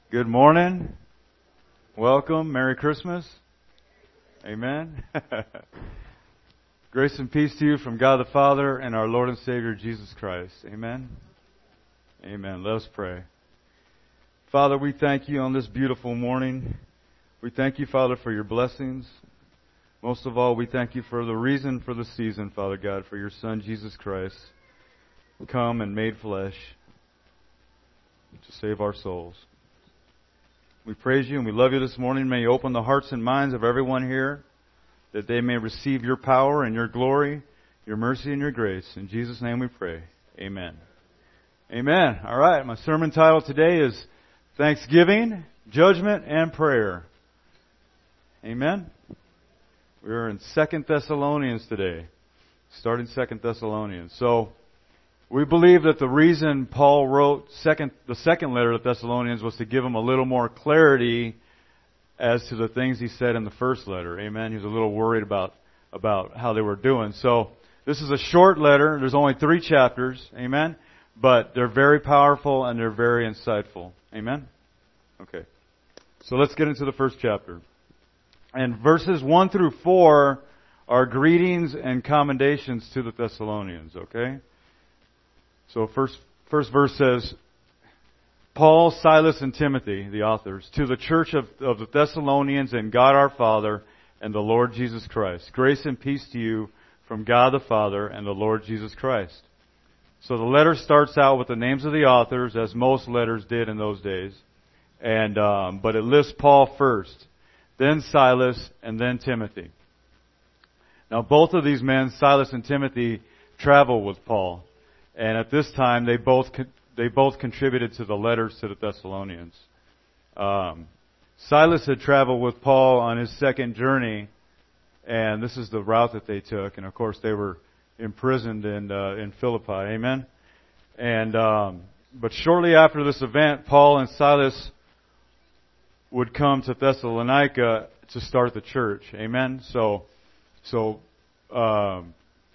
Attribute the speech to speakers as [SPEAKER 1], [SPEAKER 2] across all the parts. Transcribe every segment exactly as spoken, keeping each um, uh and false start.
[SPEAKER 1] Good morning. Welcome. Merry Christmas. Amen. Grace and peace to you from God the Father and our Lord and Savior Jesus Christ. Amen. Amen. Let us pray. Father, we thank you on this beautiful morning. We thank you, Father, for your blessings. Most of all, we thank you for the reason for the season, Father God, for your Son, Jesus Christ, come and made flesh to save our souls. We praise you and we love you this morning. May you open the hearts and minds of everyone here that they may receive your power and your glory, your mercy and your grace. In Jesus' name we pray. Amen. Amen. All right. My sermon title today is Thanksgiving, Judgment, and Prayer. Amen. We're in Second Thessalonians today, starting Second Thessalonians. So, we believe that the reason Paul wrote second, the second letter to Thessalonians was to give them a little more clarity as to the things he said in the first letter. Amen. He was a little worried about, about how they were doing. So, this is a short letter. There's only three chapters. Amen. But they're very powerful and they're very insightful. Amen. Okay. So let's get into the first chapter. And verses one through four are greetings and commendations to the Thessalonians. Okay. So first, first verse says, Paul, Silas, and Timothy, the authors, to the church of, of the Thessalonians and God our Father and the Lord Jesus Christ. Grace and peace to you from God the Father and the Lord Jesus Christ. So the letter starts out with the names of the authors, as most letters did in those days. And um, but it lists Paul first, then Silas, and then Timothy. Now both of these men, Silas and Timothy, travel with Paul. And at this time, they both they both contributed to the letters to the Thessalonians. Um, Silas had traveled with Paul on his second journey, and this is the route that they took. And of course, they were imprisoned in uh, in Philippi. Amen. And um, but shortly after this event, Paul and Silas would come to Thessalonica to start the church. Amen. So so. Um,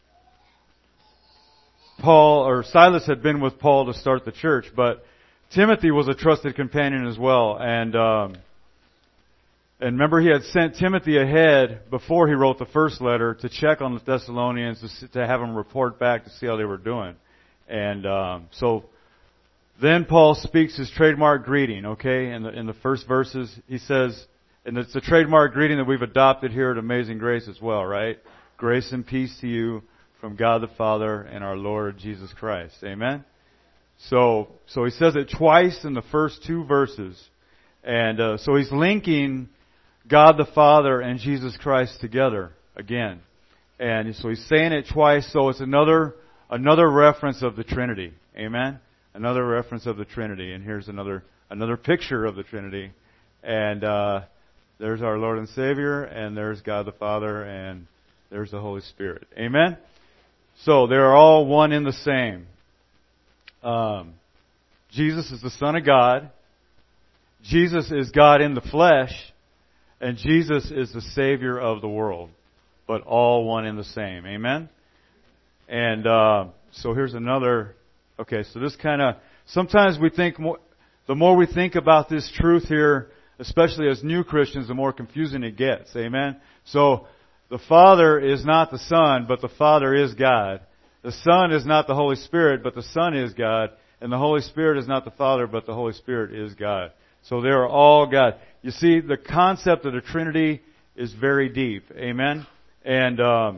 [SPEAKER 1] Paul or Silas had been with Paul to start the church, but Timothy was a trusted companion as well. And um, and remember, he had sent Timothy ahead before he wrote the first letter to check on the Thessalonians to, to have them report back to see how they were doing. And um, so then Paul speaks his trademark greeting. Okay, in the in the first verses, he says, and it's a trademark greeting that we've adopted here at Amazing Grace as well, right? Grace and peace to you from God the Father and our Lord Jesus Christ. Amen? So, so he says it twice in the first two verses. And uh, so he's linking God the Father and Jesus Christ together again. And so he's saying it twice, so it's another another reference of the Trinity. Amen? Another reference of the Trinity. And here's another another picture of the Trinity. And uh, there's our Lord and Savior, and there's God the Father, and there's the Holy Spirit. Amen? So they are all one in the same. Um, Jesus is the Son of God. Jesus is God in the flesh. And Jesus is the Savior of the world. But all one in the same. Amen? And uh, so here's another. Okay, so this kind of, sometimes we think, more, the more we think about this truth here, especially as new Christians, the more confusing it gets. Amen? So, the Father is not the Son, but the Father is God. The Son is not the Holy Spirit, but the Son is God. And the Holy Spirit is not the Father, but the Holy Spirit is God. So they are all God. You see, the concept of the Trinity is very deep. Amen? And um,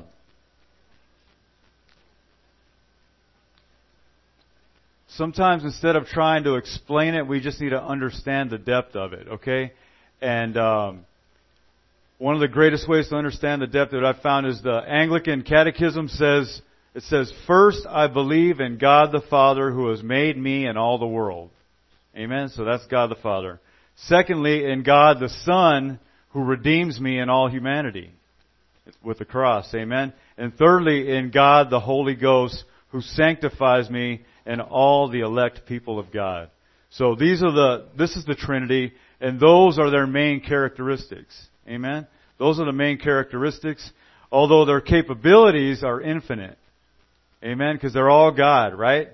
[SPEAKER 1] sometimes instead of trying to explain it, we just need to understand the depth of it. Okay? And Um, One of the greatest ways to understand the depth that I've found is the Anglican Catechism says, it says, first I believe in God the Father who has made me and all the world. Amen? So that's God the Father. Secondly, in God the Son who redeems me and all humanity with the cross. Amen? And thirdly, in God the Holy Ghost who sanctifies me and all the elect people of God. So these are the, this is the Trinity, and those are their main characteristics. Amen? Those are the main characteristics, although their capabilities are infinite. Amen? Because they're all God, right?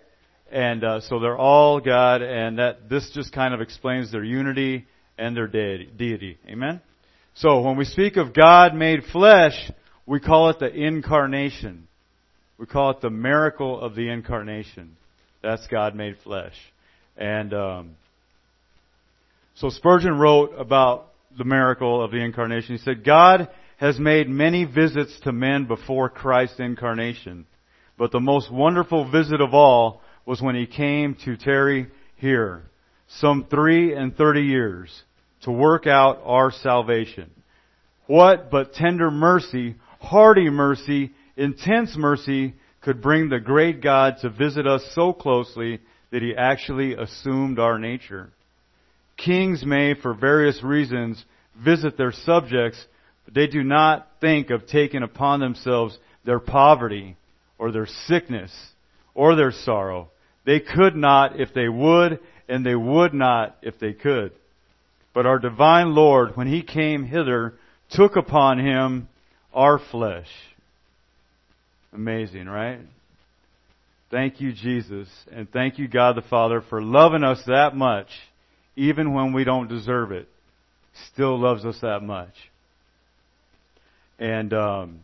[SPEAKER 1] And uh, so they're all God, and that this just kind of explains their unity and their deity. deity. Amen? So when we speak of God made flesh, we call it the incarnation. We call it the miracle of the incarnation. That's God made flesh. And um, so Spurgeon wrote about the miracle of the incarnation. He said, God has made many visits to men before Christ's incarnation, but the most wonderful visit of all was when He came to tarry here, some three and thirty years, to work out our salvation. What but tender mercy, hearty mercy, intense mercy could bring the great God to visit us so closely that He actually assumed our nature? Kings may, for various reasons, visit their subjects, but they do not think of taking upon themselves their poverty or their sickness or their sorrow. They could not if they would, and they would not if they could. But our divine Lord, when He came hither, took upon Him our flesh. Amazing, right? Thank you, Jesus, and thank you, God the Father, for loving us that much, even when we don't deserve it. Still loves us that much. And um,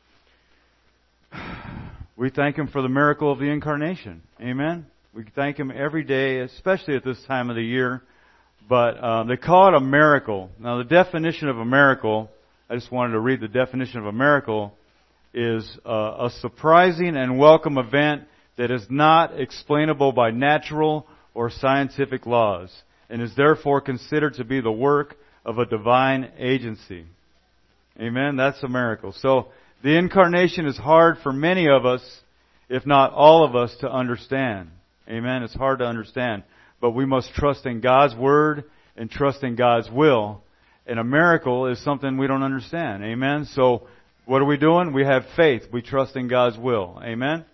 [SPEAKER 1] we thank Him for the miracle of the incarnation. Amen? We thank Him every day, especially at this time of the year. But um, they call it a miracle. Now, the definition of a miracle, I just wanted to read the definition of a miracle, is uh, a surprising and welcome event that is not explainable by natural or scientific laws, and is therefore considered to be the work of a divine agency. Amen? That's a miracle. So, the incarnation is hard for many of us, if not all of us, to understand. Amen? It's hard to understand. But we must trust in God's Word and trust in God's will. And a miracle is something we don't understand. Amen? So, what are we doing? We have faith. We trust in God's will. Amen?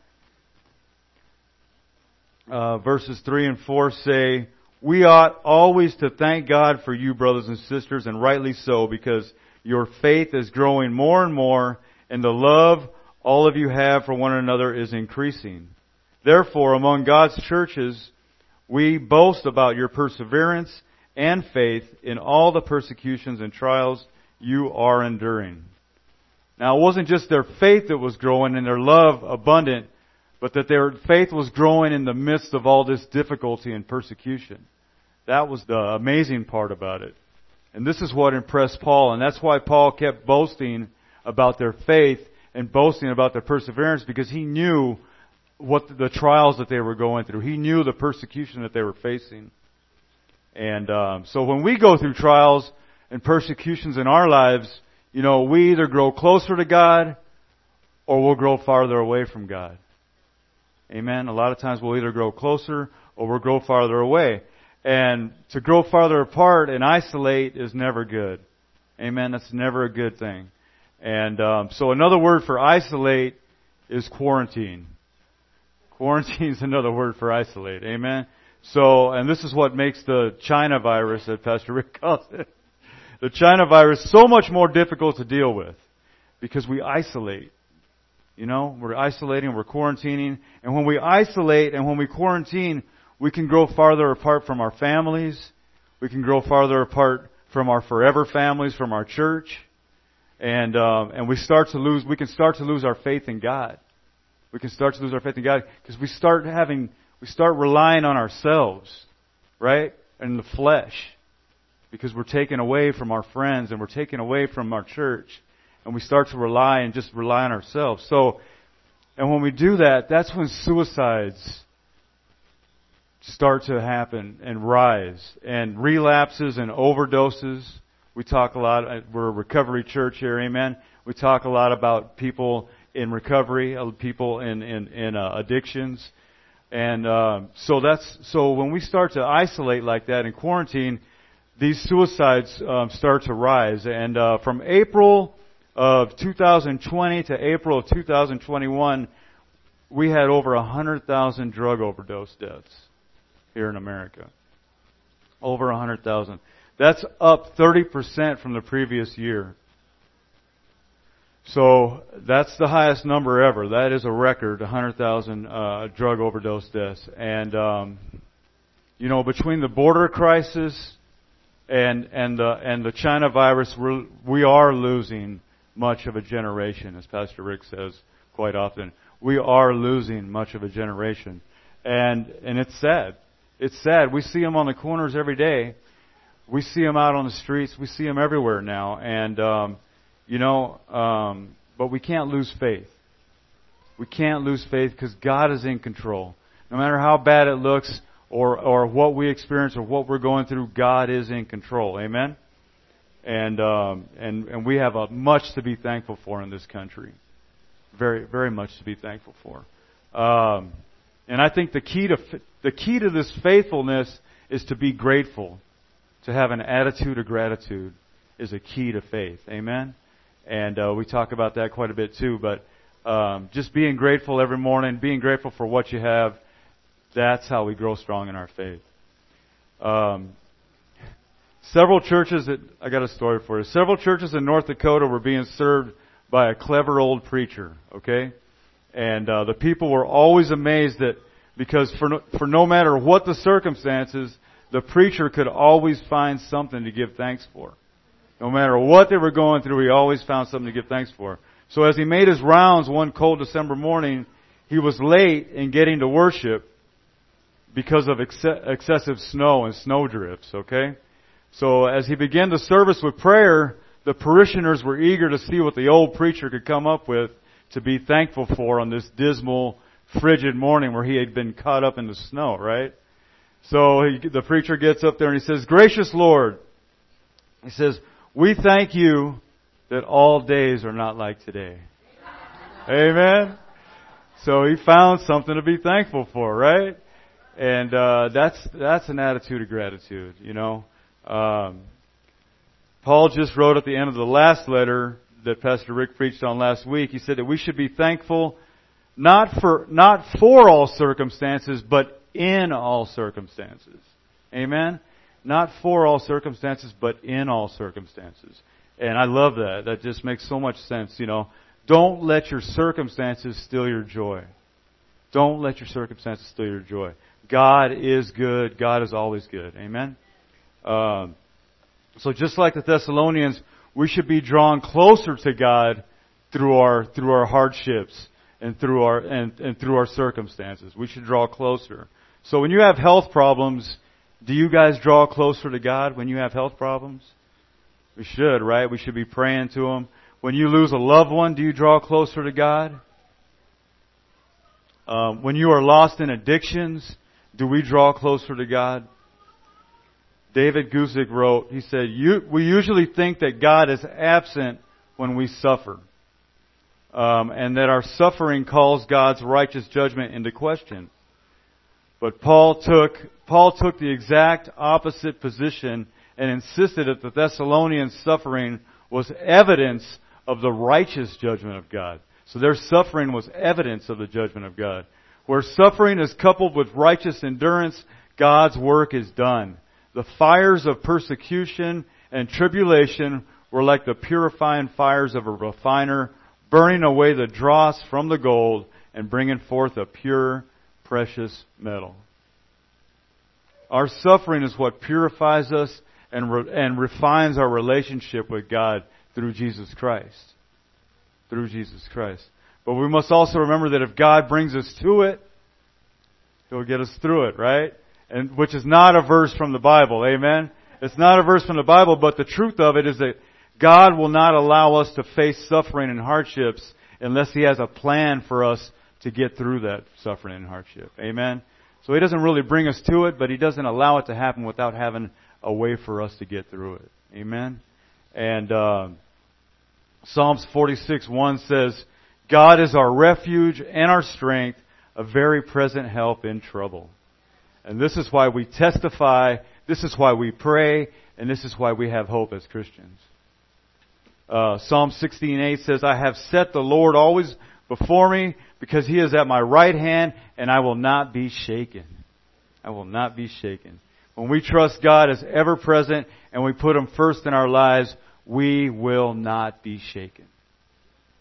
[SPEAKER 1] Uh, verses three and four say, we ought always to thank God for you, brothers and sisters, and rightly so, because your faith is growing more and more, and the love all of you have for one another is increasing. Therefore, among God's churches, we boast about your perseverance and faith in all the persecutions and trials you are enduring. Now, it wasn't just their faith that was growing and their love abundant, but that their faith was growing in the midst of all this difficulty and persecution. That was the amazing part about it. And this is what impressed Paul, and that's why Paul kept boasting about their faith and boasting about their perseverance, because he knew what the trials that they were going through. He knew the persecution that they were facing. And um, so when we go through trials and persecutions in our lives, you know, we either grow closer to God or we'll grow farther away from God. Amen? A lot of times we'll either grow closer or we'll grow farther away. And to grow farther apart and isolate is never good. Amen? That's never a good thing. And um, so another word for isolate is quarantine. Quarantine is another word for isolate. Amen? So, and this is what makes the China virus, that Pastor Rick calls it, the China virus so much more difficult to deal with, because we isolate. You know, we're isolating, we're quarantining, and when we isolate and when we quarantine, we can grow farther apart from our families. We can grow farther apart from our forever families, from our church, and um, and we start to lose. We can start to lose our faith in God. We can start to lose our faith in God because we start having, we start relying on ourselves, right, and the flesh, because we're taken away from our friends and we're taken away from our church, and we start to rely and just rely on ourselves. So, and when we do that, that's when suicides start to happen and rise, and relapses and overdoses. We talk a lot, we're a recovery church here, amen. We talk a lot about people in recovery, people in, in, in uh, addictions. And uh, so that's, so when we start to isolate like that in quarantine, these suicides um, start to rise. And uh, from April of two thousand twenty to April of two thousand twenty-one, we had over one hundred thousand drug overdose deaths here in America. Over one hundred thousand. That's up thirty percent from the previous year. So that's the highest number ever. That is a record, one hundred thousand uh, drug overdose deaths. And, um, you know, between the border crisis and and the, and the China virus, we're, we are losing much of a generation, as Pastor Rick says quite often. We are losing much of a generation. And and it's sad. It's sad. We see them on the corners every day. We see them out on the streets. We see them everywhere now. And, um, you know, um, but we can't lose faith. We can't lose faith because God is in control. No matter how bad it looks or, or what we experience or what we're going through, God is in control. Amen? And, um, and, and we have a much to be thankful for in this country. Very, very much to be thankful for. Um, and I think the key to, the key to this faithfulness is to be grateful. To have an attitude of gratitude is a key to faith. Amen? And uh, we talk about that quite a bit too. But um, just being grateful every morning, being grateful for what you have, that's how we grow strong in our faith. Um, several churches, that, I got a story for you. Several churches in North Dakota were being served by a clever old preacher, okay? And uh, the people were always amazed that, because for no, for no matter what the circumstances, the preacher could always find something to give thanks for. No matter what they were going through, he always found something to give thanks for. So as he made his rounds one cold December morning, he was late in getting to worship because of ex- excessive snow and snow drifts, okay? So as he began the service with prayer, the parishioners were eager to see what the old preacher could come up with to be thankful for on this dismal, frigid morning where he had been caught up in the snow, right? So he, the preacher gets up there and he says, "Gracious Lord," he says, "we thank you that all days are not like today." Amen? So he found something to be thankful for, right? And uh, that's that's an attitude of gratitude, you know. Um, Paul just wrote at the end of the last letter that Pastor Rick preached on last week, he said that we should be thankful not for not for all circumstances, but in all circumstances. Amen? Not for all circumstances, but in all circumstances. And I love that. That just makes so much sense, you know. Don't let your circumstances steal your joy. Don't let your circumstances steal your joy. God is good. God is always good. Amen? Um, so just like the Thessalonians, we should be drawn closer to God through our through our hardships and through our and, and through our circumstances. We should draw closer. So when you have health problems, do you guys draw closer to God when you have health problems? We should, right? We should be praying to Him. When you lose a loved one, do you draw closer to God? Um, when you are lost in addictions, do we draw closer to God? David Guzik wrote, he said, you, we usually think that God is absent when we suffer, um, and that our suffering calls God's righteous judgment into question. But Paul took Paul took the exact opposite position and insisted that the Thessalonians' suffering was evidence of the righteous judgment of God. So their suffering was evidence of the judgment of God. Where suffering is coupled with righteous endurance, God's work is done. The fires of persecution and tribulation were like the purifying fires of a refiner, burning away the dross from the gold and bringing forth a pure, precious metal. Our suffering is what purifies us and re- and refines our relationship with God through Jesus Christ. Through Jesus Christ. But we must also remember that if God brings us to it, He'll get us through it, right? And which is not a verse from the Bible, amen? It's not a verse from the Bible, but the truth of it is that God will not allow us to face suffering and hardships unless He has a plan for us to get through that suffering and hardship. Amen? So He doesn't really bring us to it, but He doesn't allow it to happen without having a way for us to get through it. Amen? And uh, Psalms forty-six one says, God is our refuge and our strength, a very present help in trouble. And this is why we testify, this is why we pray, and this is why we have hope as Christians. Uh, Psalm sixteen eight says, I have set the Lord always before me, because He is at my right hand, and I will not be shaken. I will not be shaken. When we trust God as ever present, and we put Him first in our lives, we will not be shaken.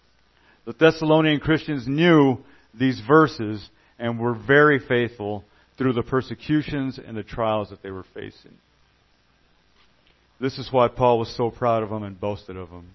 [SPEAKER 1] The Thessalonian Christians knew these verses and were very faithful through the persecutions and the trials that they were facing. This is why Paul was so proud of them and boasted of them.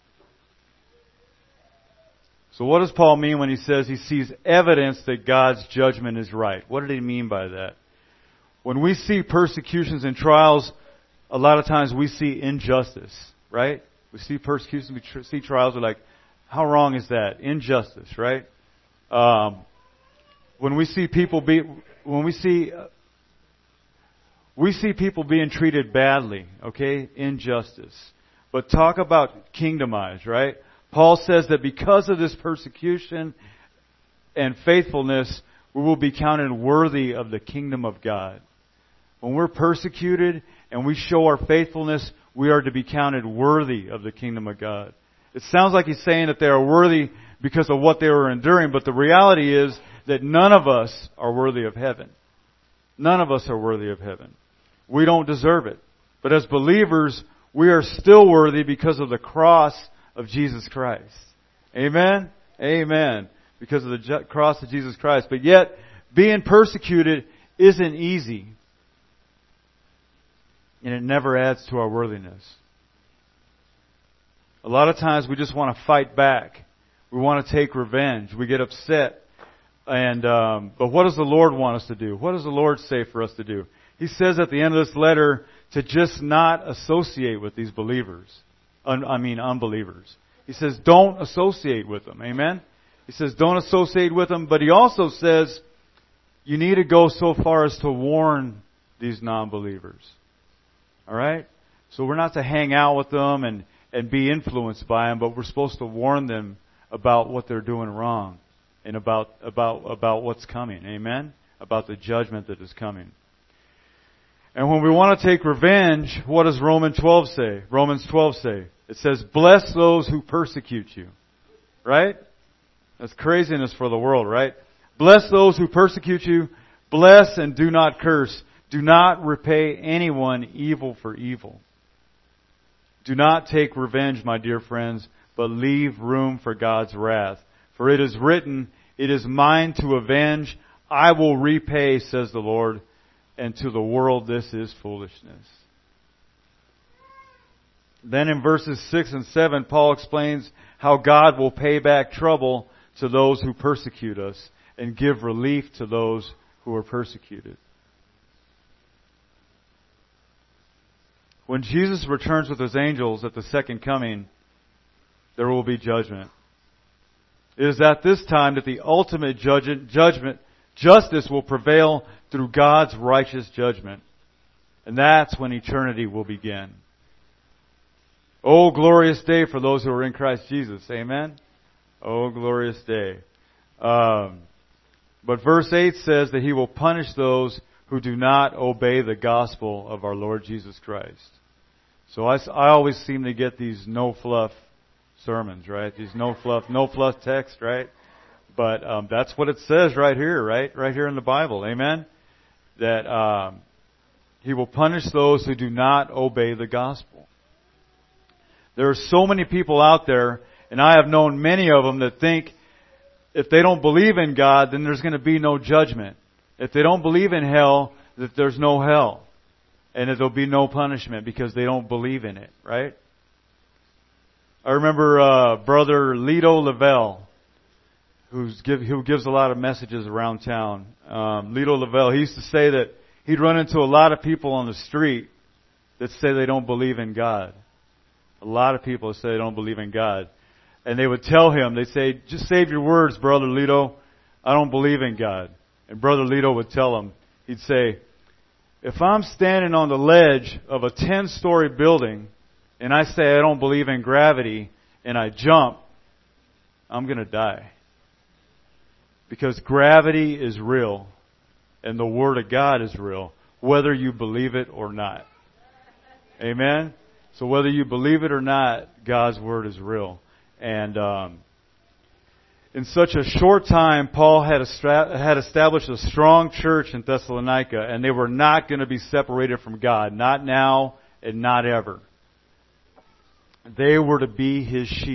[SPEAKER 1] So what does Paul mean when he says he sees evidence that God's judgment is right? What did he mean by that? When we see persecutions and trials, a lot of times we see injustice, right? We see persecutions, we tr- see trials, we're like, how wrong is that? Injustice, right? Um, when we see people be, when we see, uh, we see people being treated badly, okay? Injustice. But talk about kingdomized, right? Paul says that because of this persecution and faithfulness, we will be counted worthy of the kingdom of God. When we're persecuted and we show our faithfulness, we are to be counted worthy of the kingdom of God. It sounds like he's saying that they are worthy because of what they were enduring, but the reality is that none of us are worthy of heaven. None of us are worthy of heaven. We don't deserve it. But as believers, we are still worthy because of the cross of Jesus Christ. Amen? Amen. Because of the ju- cross of Jesus Christ. But yet, being persecuted isn't easy. And it never adds to our worthiness. A lot of times we just want to fight back. We want to take revenge. We get upset. And um, but what does the Lord want us to do? What does the Lord say for us to do? He says at the end of this letter to just not associate with these believers. Un, I mean unbelievers. He says don't associate with them. Amen? He says don't associate with them. But he also says you need to go so far as to warn these non-believers. All right? So we're not to hang out with them and, and be influenced by them, but we're supposed to warn them about what they're doing wrong and about about about what's coming. Amen? About the judgment that is coming. And when we want to take revenge, what does Romans twelve say? Romans twelve say? It says, bless those who persecute you. Right? That's craziness for the world, right? Bless those who persecute you. Bless and do not curse. Do not repay anyone evil for evil. Do not take revenge, my dear friends, but leave room for God's wrath. For it is written, it is mine to avenge. I will repay, says the Lord. And to the world this is foolishness. Then in verses six and seven, Paul explains how God will pay back trouble to those who persecute us and give relief to those who are persecuted. When Jesus returns with His angels at the second coming, there will be judgment. It is at this time that the ultimate judgment, justice will prevail through God's righteous judgment. And that's when eternity will begin. Oh, glorious day for those who are in Christ Jesus. Amen? Oh, glorious day. Um, but verse eight says that He will punish those who do not obey the gospel of our Lord Jesus Christ. So I, I always seem to get these no-fluff sermons, right? These no-fluff, no-fluff text, right? But um, that's what it says right here, right? Right here in the Bible. Amen? That um, He will punish those who do not obey the gospel. There are so many people out there, and I have known many of them that think if they don't believe in God, then there's going to be no judgment. If they don't believe in hell, that there's no hell. And that there'll be no punishment because they don't believe in it, right? I remember uh, Brother Lito Lavelle, who's give, who gives a lot of messages around town. Um, Lito Lavelle, he used to say that he'd run into a lot of people on the street that say they don't believe in God. A lot of people say they don't believe in God. And they would tell him, they'd say, just save your words, Brother Lito. I don't believe in God. And Brother Lito would tell him, he'd say, if I'm standing on the ledge of a ten-story building and I say I don't believe in gravity and I jump, I'm going to die. Because gravity is real and the Word of God is real, whether you believe it or not. Amen? So whether you believe it or not, God's Word is real. And um, in such a short time, Paul had, estra- had established a strong church in Thessalonica, and they were not going to be separated from God. Not now and not ever. They were to be His sheep.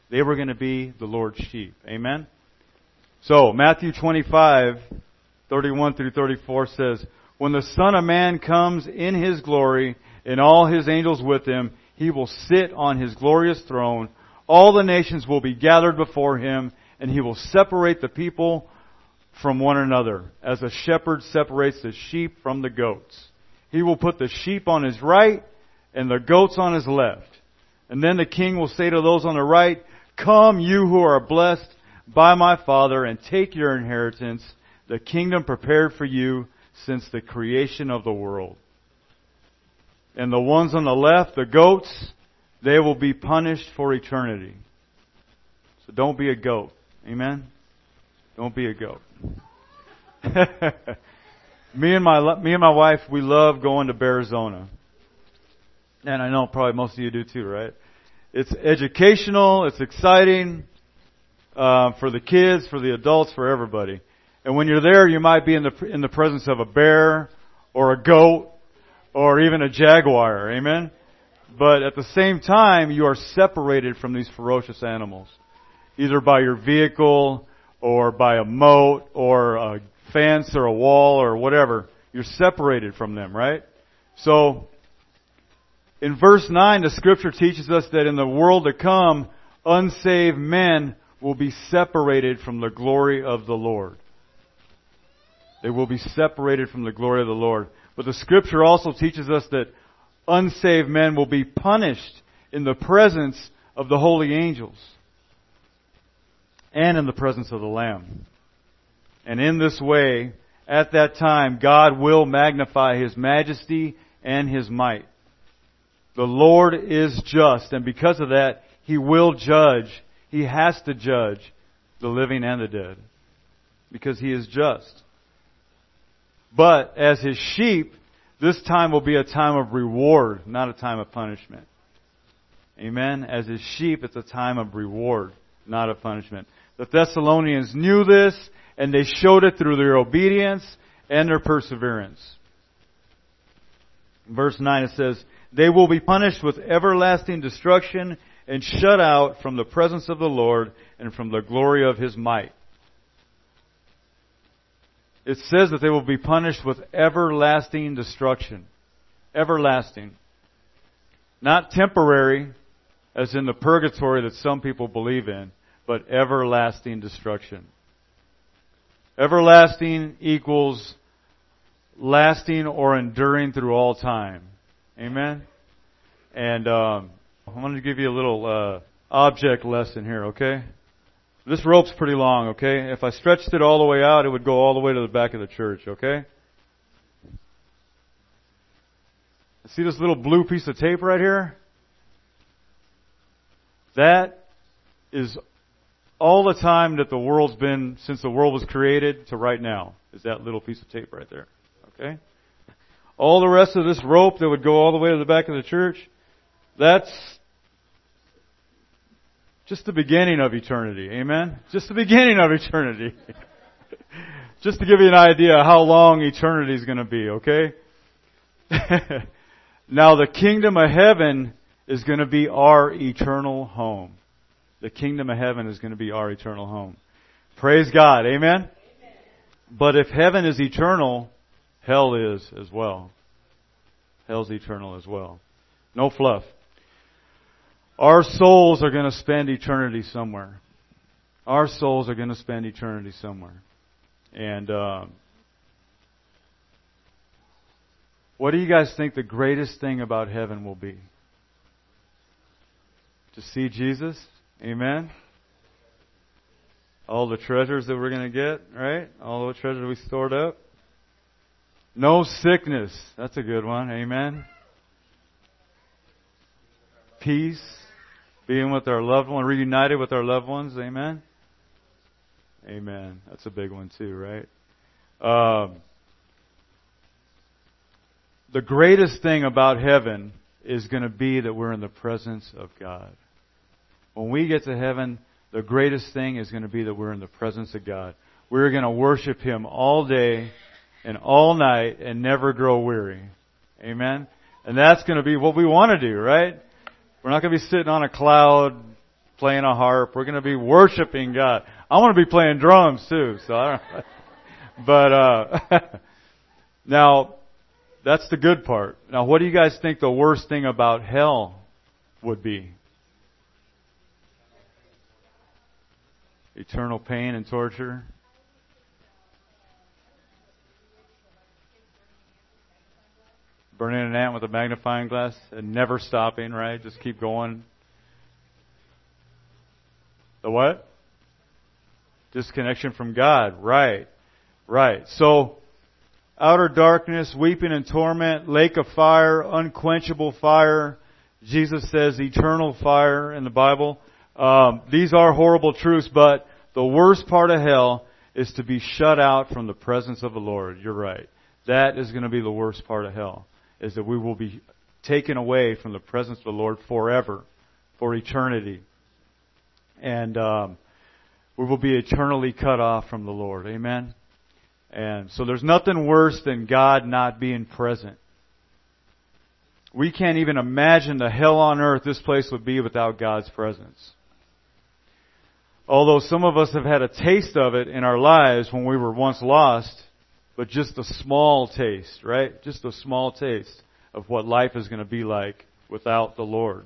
[SPEAKER 1] They were going to be the Lord's sheep. Amen? So, Matthew twenty-five, thirty-one through thirty-four says, when the Son of Man comes in His glory and all His angels with Him, He will sit on His glorious throne. All the nations will be gathered before Him, and He will separate the people from one another, as a shepherd separates the sheep from the goats. He will put the sheep on His right and the goats on His left. And then the King will say to those on the right, come, you who are blessed by my Father, and take your inheritance, the kingdom prepared for you since the creation of the world. And the ones on the left, the goats, they will be punished for eternity. So don't be a goat. Amen? Don't be a goat. me and my me and my wife, we love going to Bearizona. And I know probably most of you do too, right? It's educational, it's exciting uh, for the kids, for the adults, for everybody. And when you're there, you might be in the in the presence of a bear or a goat or even a jaguar. Amen? But at the same time, you are separated from these ferocious animals, either by your vehicle or by a moat or a fence or a wall or whatever. You're separated from them, right? So, in verse nine, the Scripture teaches us that in the world to come, unsaved men will be separated from the glory of the Lord. They will be separated from the glory of the Lord. But the Scripture also teaches us that unsaved men will be punished in the presence of the holy angels and in the presence of the Lamb. And in this way, at that time, God will magnify His majesty and His might. The Lord is just, and because of that, He will judge. He has to judge the living and the dead, because He is just. But as His sheep, this time will be a time of reward, not a time of punishment. Amen? As His sheep, it's a time of reward, not of punishment. The Thessalonians knew this, and they showed it through their obedience and their perseverance. In verse nine it says, they will be punished with everlasting destruction and shut out from the presence of the Lord and from the glory of His might. It says that they will be punished with everlasting destruction. Everlasting. Not temporary, as in the purgatory that some people believe in, but everlasting destruction. Everlasting equals lasting or enduring through all time. Amen? And um, I wanted to give you a little uh, object lesson here, okay? This rope's pretty long, okay? If I stretched it all the way out, it would go all the way to the back of the church, okay? See this little blue piece of tape right here? That is all the time that the world's been, since the world was created to right now, is that little piece of tape right there, okay? All the rest of this rope that would go all the way to the back of the church, that's just the beginning of eternity. Amen? Just the beginning of eternity. Just to give you an idea how long eternity is going to be, okay? Now the kingdom of heaven is going to be our eternal home. The kingdom of heaven is going to be our eternal home. Praise God. Amen? Amen. But if heaven is eternal, hell is as well. Hell's eternal as well. No fluff. Our souls are going to spend eternity somewhere. Our souls are going to spend eternity somewhere. And um, what do you guys think the greatest thing about heaven will be? To see Jesus? Amen? All the treasures that we're going to get, right? All the treasures we stored up. No sickness. That's a good one. Amen? Peace. Being with our loved one, reunited with our loved ones. Amen? Amen. That's a big one too, right? Um, the greatest thing about heaven is going to be that we're in the presence of God. When we get to heaven, the greatest thing is going to be that we're in the presence of God. We're going to worship Him all day and all night and never grow weary. Amen? And that's going to be what we want to do, right? We're not going to be sitting on a cloud playing a harp. We're going to be worshiping God. I want to be playing drums too. So, I don't, but uh, now that's the good part. Now, what do you guys think the worst thing about hell would be? Eternal pain and torture. Burning an ant with a magnifying glass and never stopping, right? Just keep going. The what? Disconnection from God. Right. Right. So, outer darkness, weeping and torment, lake of fire, unquenchable fire. Jesus says eternal fire in the Bible. Um, these are horrible truths, but the worst part of hell is to be shut out from the presence of the Lord. You're right. That is going to be the worst part of hell. Is that we will be taken away from the presence of the Lord forever, for eternity. And um, we will be eternally cut off from the Lord. Amen? And so there's nothing worse than God not being present. We can't even imagine the hell on earth this place would be without God's presence. Although some of us have had a taste of it in our lives when we were once lost, but just a small taste, right? Just a small taste of what life is going to be like without the Lord.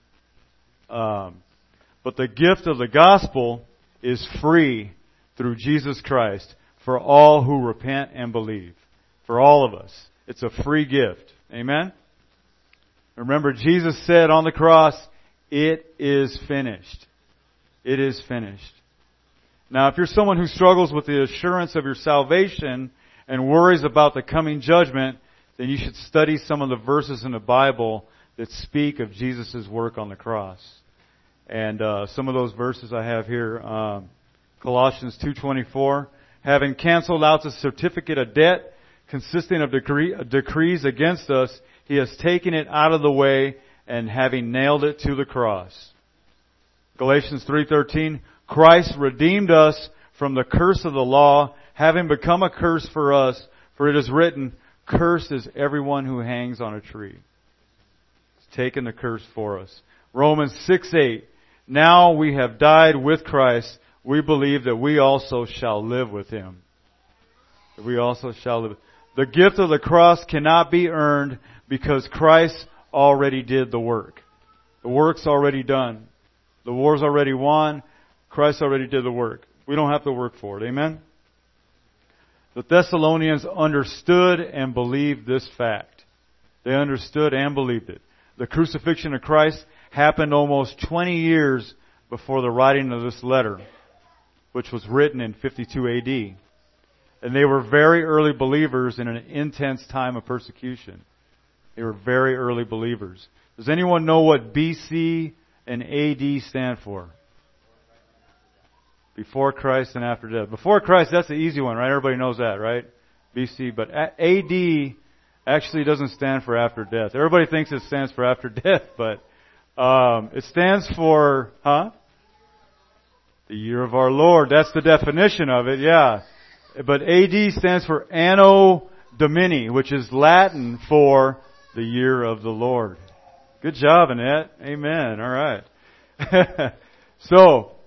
[SPEAKER 1] Um, but the gift of the gospel is free through Jesus Christ for all who repent and believe. For all of us. It's a free gift. Amen? Remember, Jesus said on the cross, "It is finished." It is finished. Now, if you're someone who struggles with the assurance of your salvation and worries about the coming judgment, then you should study some of the verses in the Bible that speak of Jesus' work on the cross. And uh, some of those verses I have here, um, Colossians two twenty-four, having canceled out the certificate of debt consisting of decree, decrees against us, He has taken it out of the way and having nailed it to the cross. Galatians three thirteen, Christ redeemed us from the curse of the law, having become a curse for us, for it is written, cursed is everyone who hangs on a tree. He's taken the curse for us. Romans six eight, now we have died with Christ, we believe that we also shall live with Him. That we also shall live. The gift of the cross cannot be earned because Christ already did the work. The work's already done. The war's already won. Christ already did the work. We don't have to work for it. Amen? The Thessalonians understood and believed this fact. They understood and believed it. The crucifixion of Christ happened almost twenty years before the writing of this letter, which was written in fifty-two A D. And they were very early believers in an intense time of persecution. They were very early believers. Does anyone know what B C and A D stand for? Before Christ and after death. Before Christ, that's the easy one, right? Everybody knows that, right? B C. But A D actually doesn't stand for after death. Everybody thinks it stands for after death, but um, it stands for, huh? The year of our Lord. That's the definition of it, yeah. But A D stands for Anno Domini, which is Latin for the year of the Lord. Good job, Annette. Amen. All right. So,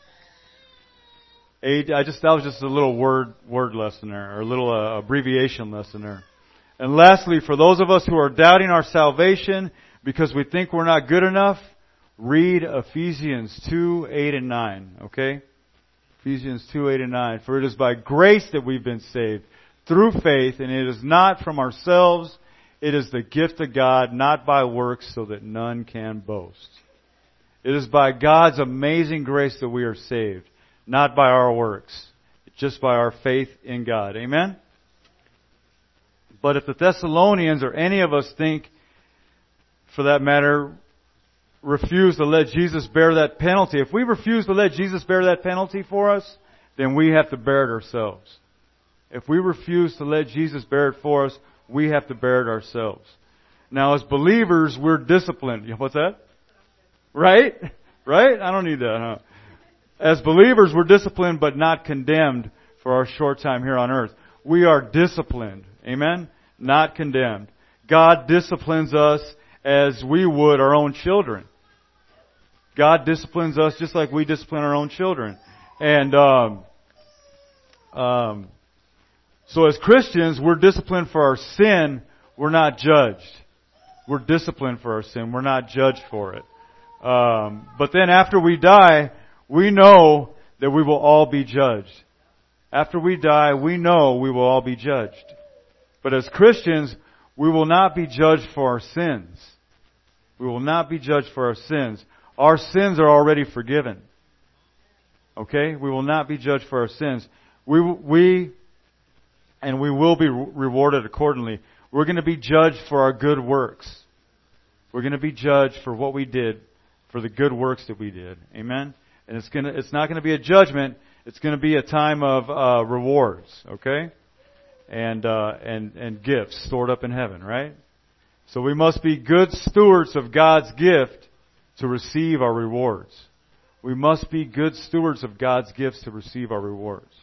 [SPEAKER 1] A D, I just that was just a little word word lesson there, or a little uh, abbreviation lesson there. And lastly, for those of us who are doubting our salvation because we think we're not good enough, read Ephesians two eight and nine. Okay. Ephesians two eight and nine. For it is by grace that we've been saved, through faith, and it is not from ourselves. It is the gift of God, not by works, so that none can boast. It is by God's amazing grace that we are saved, not by our works, just by our faith in God. Amen? But if the Thessalonians or any of us think, for that matter, refuse to let Jesus bear that penalty. If we refuse to let Jesus bear that penalty for us, then we have to bear it ourselves. If we refuse to let Jesus bear it for us, we have to bear it ourselves. Now, as believers, we're disciplined. What's that? Right? Right? I don't need that, huh? As believers, we're disciplined but not condemned for our short time here on earth. We are disciplined. Amen? Not condemned. God disciplines us as we would our own children. God disciplines us just like we discipline our own children. And um, um, so as Christians, we're disciplined for our sin. We're not judged. We're disciplined for our sin. We're not judged for it. Um, but then after we die, we know that we will all be judged. After we die, we know we will all be judged. But as Christians, we will not be judged for our sins. We will not be judged for our sins. Our sins are already forgiven. Okay? We will not be judged for our sins. We, we, and we will be rewarded accordingly. We're going to be judged for our good works. We're going to be judged for what we did, for the good works that we did. Amen? And it's going to, it's not going to be a judgment. It's going to be a time of uh, rewards. Okay? And uh, and and gifts stored up in heaven, right? So we must be good stewards of God's gift to receive our rewards. We must be good stewards of God's gifts to receive our rewards.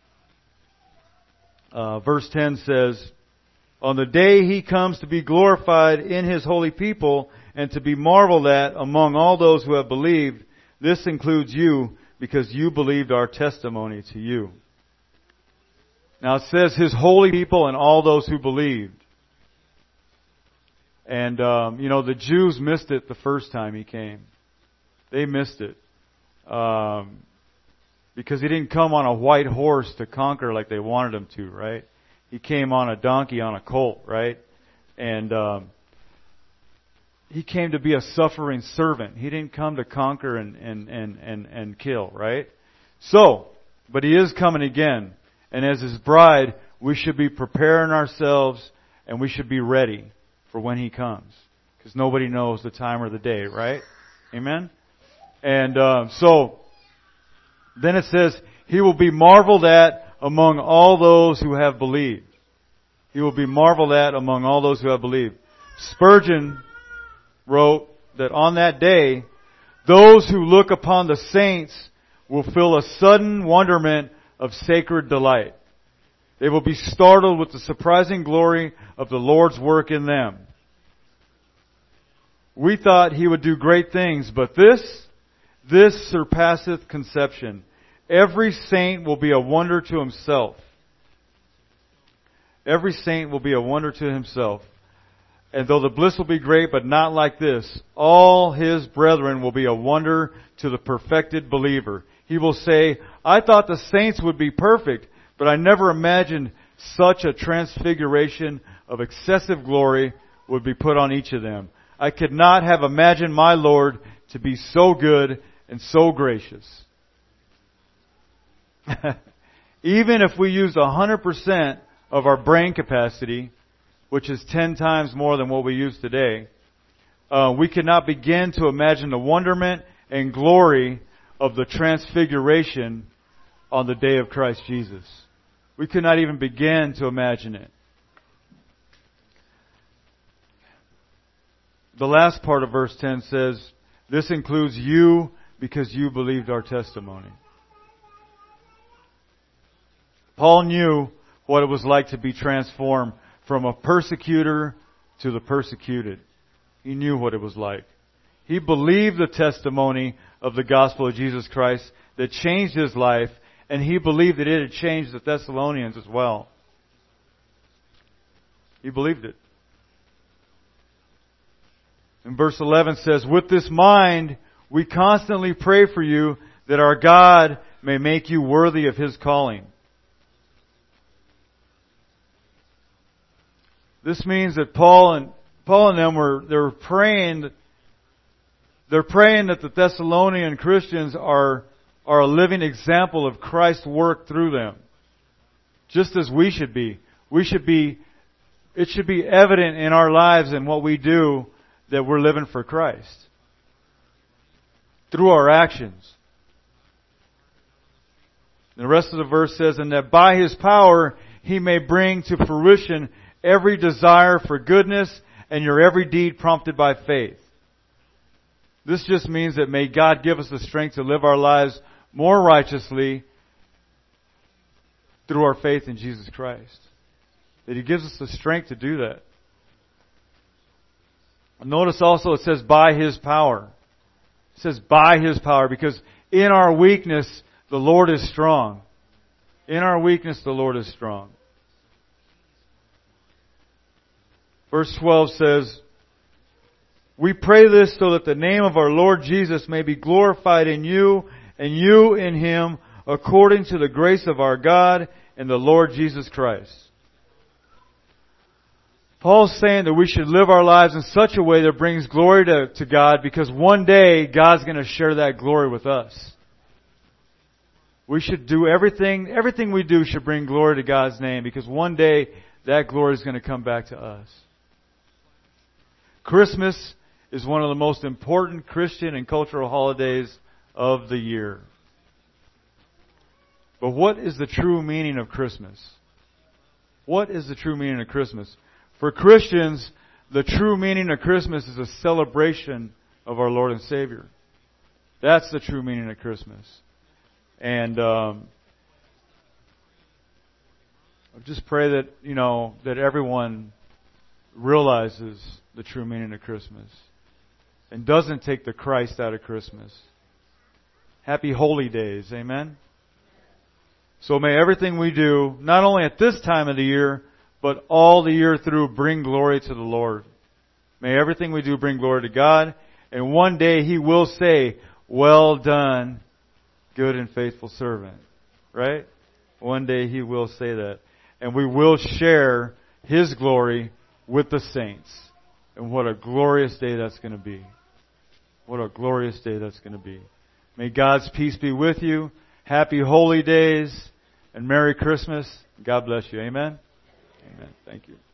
[SPEAKER 1] Uh, verse ten says, "On the day He comes to be glorified in His holy people and to be marveled at among all those who have believed, this includes you, because you believed our testimony to you." Now it says His holy people and all those who believed. And, um, you know, the Jews missed it the first time He came. They missed it. Um, because He didn't come on a white horse to conquer like they wanted Him to, right? He came on a donkey, on a colt, right? And um, He came to be a suffering servant. He didn't come to conquer and, and, and, and, and kill, right? So, but He is coming again. And as His bride, we should be preparing ourselves and we should be ready for when He comes. Because nobody knows the time or the day, right? Amen? And uh, so, then it says, He will be marveled at among all those who have believed. He will be marveled at among all those who have believed. Spurgeon wrote that on that day, those who look upon the saints will feel a sudden wonderment of sacred delight. They will be startled with the surprising glory of the Lord's work in them. We thought He would do great things, but this, this surpasseth conception. Every saint will be a wonder to himself. Every saint will be a wonder to himself. And though the bliss will be great, but not like this, all His brethren will be a wonder to the perfected believer. He will say, I thought the saints would be perfect, but I never imagined such a transfiguration of excessive glory would be put on each of them. I could not have imagined my Lord to be so good and so gracious. Even if we used one hundred percent of our brain capacity, which is ten times more than what we use today, uh, we cannot begin to imagine the wonderment and glory of the transfiguration on the day of Christ Jesus. We could not even begin to imagine it. The last part of verse ten says, this includes you because you believed our testimony. Paul knew what it was like to be transformed from a persecutor to the persecuted. He knew what it was like. He believed the testimony of the gospel of Jesus Christ that changed his life, and he believed that it had changed the Thessalonians as well. He believed it. And verse eleven says, with this mind, we constantly pray for you that our God may make you worthy of His calling. This means that Paul and Paul and them were they were praying. They're praying that the Thessalonian Christians are are a living example of Christ's work through them, just as we should be. We should be. It should be evident in our lives and what we do that we're living for Christ through our actions. The rest of the verse says, and that by His power He may bring to fruition every desire for goodness and your every deed prompted by faith. This just means that may God give us the strength to live our lives more righteously through our faith in Jesus Christ. That He gives us the strength to do that. Notice also it says by His power. It says by His power, because in our weakness, the Lord is strong. In our weakness, the Lord is strong. Verse twelve says, we pray this so that the name of our Lord Jesus may be glorified in you and you in Him, according to the grace of our God and the Lord Jesus Christ. Paul's saying that we should live our lives in such a way that brings glory to, to God, because one day God's going to share that glory with us. We should do everything, everything we do should bring glory to God's name, because one day that glory is going to come back to us. Christmas is one of the most important Christian and cultural holidays of the year. But what is the true meaning of Christmas? What is the true meaning of Christmas? For Christians, the true meaning of Christmas is a celebration of our Lord and Savior. That's the true meaning of Christmas. And um, I just pray that, you know, that everyone realizes the true meaning of Christmas and doesn't take the Christ out of Christmas. Happy Holy Days. Amen? So may everything we do, not only at this time of the year, but all the year through, bring glory to the Lord. May everything we do bring glory to God. And one day He will say, well done, good and faithful servant. Right? One day He will say that. And we will share His glory with the saints. And what a glorious day that's going to be. What a glorious day that's going to be. May God's peace be with you. Happy Holy Days and Merry Christmas. God bless you. Amen. Amen. Thank you.